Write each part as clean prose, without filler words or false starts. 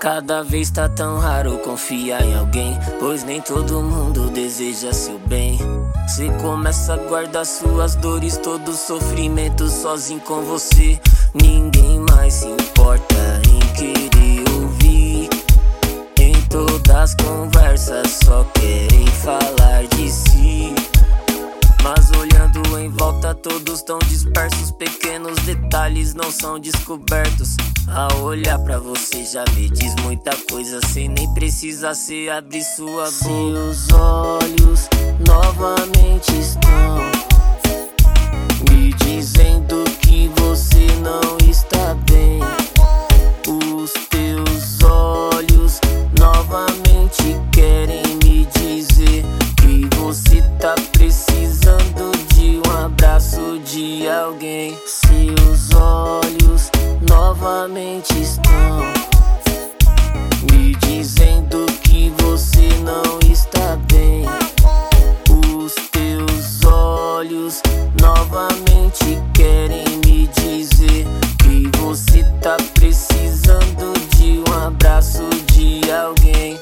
Cada vez tá tão raro confiar em alguém, pois nem todo mundo deseja seu bem. Cê começa a guardar suas dores, todo sofrimento sozinho com você. Ninguém mais se importa em querer ouvir. Em todas as conversas só querem falar de si. Mas olhando em volta todos tão dispersos, pequenos detalhes não são descobertos. Ao olhar pra você já me diz muita coisa, sem nem precisar cê abrir sua boca. Seus olhos novamente estão me dizendo que você não está bem. Os teus olhos novamente querem me dizer que você tá precisando de um abraço de alguém. Seus olhos novamente estão me dizendo que você não está bem. Os teus olhos novamente querem me dizer que você tá precisando de um abraço de alguém.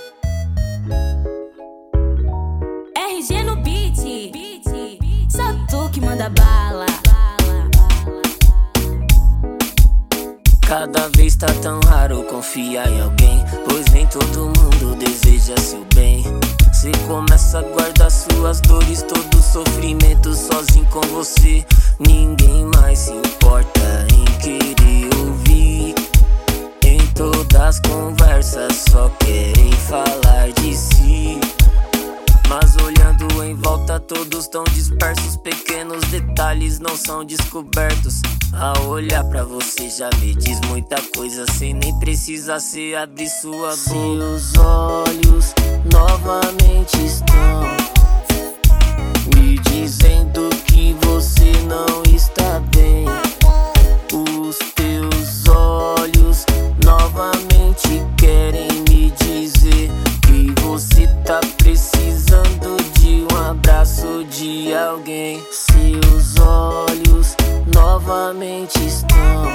RG no beat, só tu que manda bala. Cada vez tá tão raro confiar em alguém, pois nem todo mundo deseja seu bem. Cê começa a guardar suas dores, todo sofrimento sozinho com você. Ninguém mais se importa em querer ouvir. Em todas as conversas só querem falar de si. Mas olhando em volta todos tão dispersos, pequenos detalhes não são descobertos. Ao olhar pra você já me diz muita coisa, sem nem precisar cê abrir sua boca. Seus olhos novamente estão me dizendo que você não está bem. Os teus olhos novamente querem me dizer que você tá precisando de um abraço de alguém. Seus olhos novamente estão